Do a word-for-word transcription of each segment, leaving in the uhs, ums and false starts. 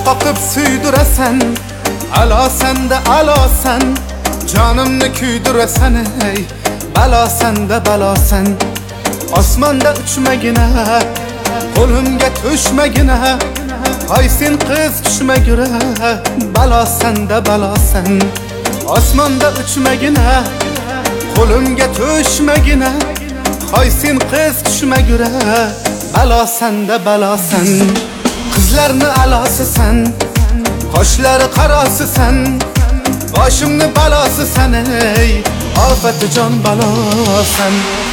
qoqib suydurasan, alo senda alo sen, jonimni kuydurasan ey, balo senda balo sen. Osmonda uchmagina, qo'limga tushmagina, hoy sen qiz tushmagura, balo senda balo sen. Osmonda uchmagina, qo'limga tushmagina, hoy sen qiz tushmagura, balo senda balo sen. Qizlarni alosi sen, qoshlari qarosi sen, boshimni balosi sen ey, ofati jon balo sen.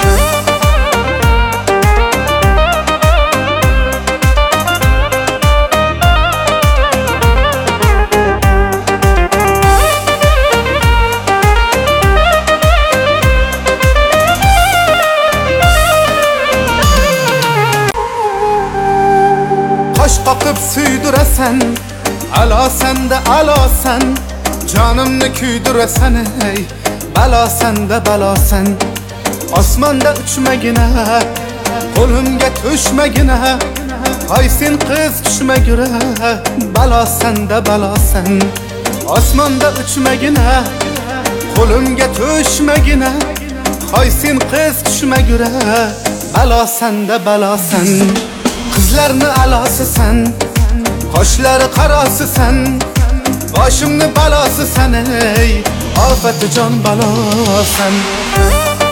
Qosh qoqib suydurasan, alo senda alo sen, jonimni kuydurasan ey, balo senda balo sen. Osmonda uchmagina, qo'limga tushmagina, hoy sen qiz tushmagura, balo senda balo sen. Osmonda uchmagina, qo'limga tushmagina, hoy sen qiz tushmagura, balo senda balo sen. Qizlarni alosi sen, qoshlari qarosi sen, boshimni balosi sen ey, ofati jon balo sen.